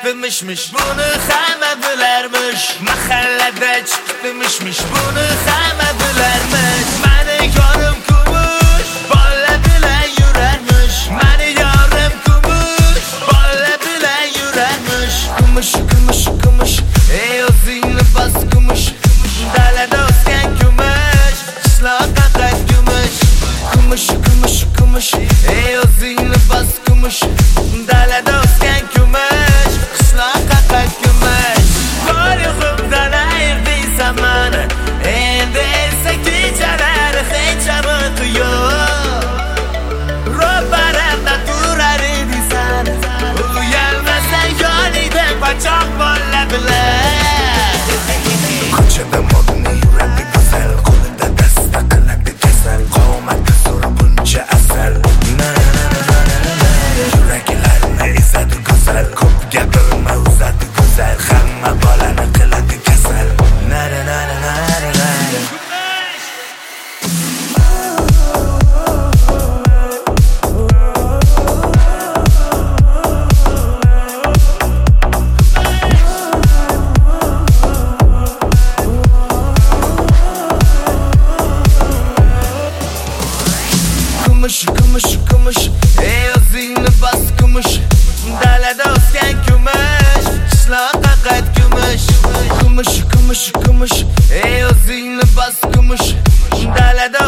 chiqdimishmish, buni hamma bilarmish. Mahallada chiqdimishmish, buni hamma bilarmish. Mani yorim kumush, bola bilan yurarmish. Mani yorim kumush, bola bilan yurarmish. Kumush, kumush, kumush, ey o'zingni bas kumush. Dalada o'sgan kumush, qishloqqa qayt kumush. Kumush, kumush, kumush, ey o'zingni bas kumush. Dalada o'sgan kumush, qishloqqa qayt kumush. Bor yo'qimdan ayrdiysan mani, endi esa kechalar hech umidi yo'q. Ro'paramda turar edingsan, uyalmasang yoningda qochoq bola bilan. Ko'chada modni yuradi go'zal, qo'lida dasta qiladi kasal. Qomati so'ra buncha asal, yuraklarni ezadi go'zal. Ko'p gapirma uzadi go'zal, hamma bolani qiladi kasal. Nara nara nara nara. Kumush, kumush, kumush, ey o'zingni bas kumush. Dalada o'sgan kumush, qishloqqa qayt kumush. Kumush, kumush, kumush, ey o'zingni bas kumush. Dalada